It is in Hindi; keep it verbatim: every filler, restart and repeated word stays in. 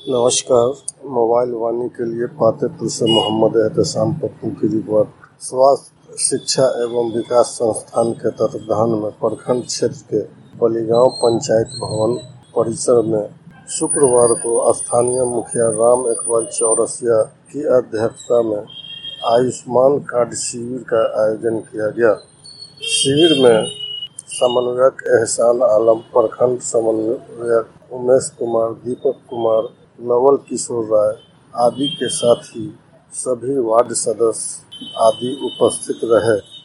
नमस्कार। मोबाइल वाणी के लिए पातेपुर से मोहम्मद एहतसाम पप्पू की रिपोर्ट। स्वास्थ्य शिक्षा एवं विकास संस्थान के तत्वाधान में प्रखंड क्षेत्र के बलिगांव पंचायत भवन परिसर में शुक्रवार को स्थानीय मुखिया राम इकबाल चौरसिया की अध्यक्षता में आयुष्मान कार्ड शिविर का आयोजन किया गया। शिविर में समन्वयक एहसान आलम, प्रखंड समन्वयक उमेश कुमार, दीपक कुमार, नवल किशोर राय आदि के साथ ही सभी वार्ड सदस्य आदि उपस्थित रहे।